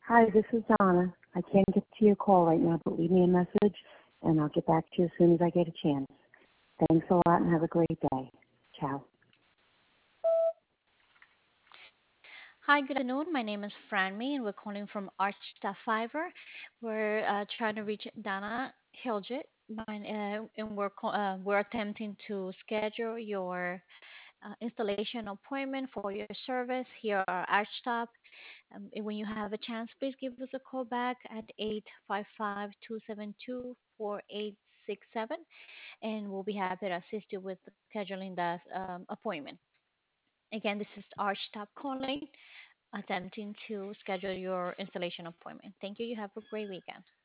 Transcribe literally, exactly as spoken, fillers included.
Hi, this is Donna. I can't get to your call right now, but leave me a message, and I'll get back to you as soon as I get a chance. Thanks a lot, and have a great day. Ciao. Hi, good afternoon. My name is Franmy, and we're calling from Arch Staff Fiverr. We're uh, trying to reach Dana Hilgit, mine, uh, and we're co- uh, we're attempting to schedule your uh, installation appointment for your service here at Arch Staff. Um, and when you have a chance, please give us a call back at eight five five, two seven two, four eight six seven, and we'll be happy to assist you with scheduling that um, appointment. Again, this is Arch Staff calling attempting to schedule your installation appointment. Thank you. You have a great weekend.